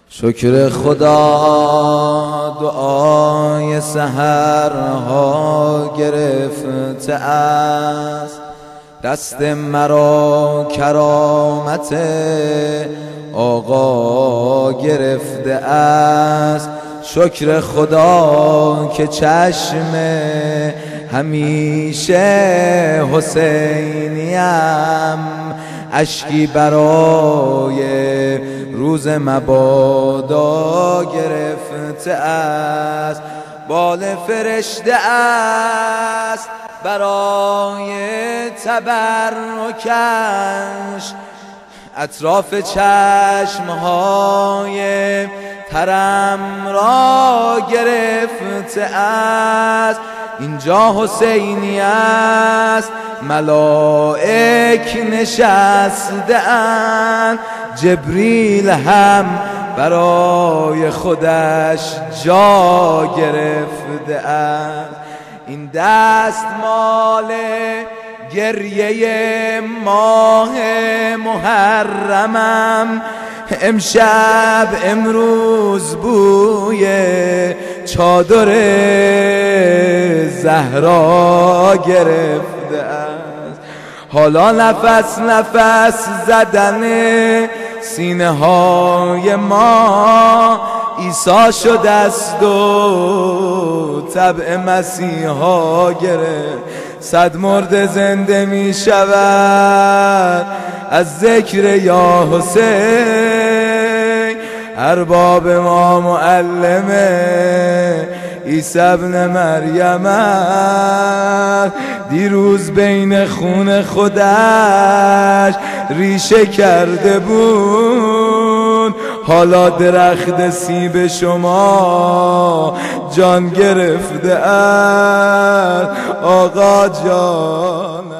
شکر خدا دعای سحرها گرفته است، دست مرا کرامت آقا گرفته است. شکر خدا که چشم همیشه حسینیم، اشکی برای روز مبادا گرفته است. بال فرشته است برای تبرکش، اطراف چشمهای ترم را گرفته است. اینجا حسینی است، ملائک نشسته اند، جبریل هم برای خودش جا گرفته است. این دست مال گریه ماه محرمم، امشب امروز بوی چادر زهرا گرفته است. حالا نفس نفس زدن سینه های ما عیسی شده است و طبع مسیحا گرفت. صد مرد زنده می شود از ذکر یا حسین، ارباب ما معلمه عیسی ابن مریم، دیروز بین خون خودش ریشه کرده بود، حالا درخت سیب شما جان گرفته است. آقا جان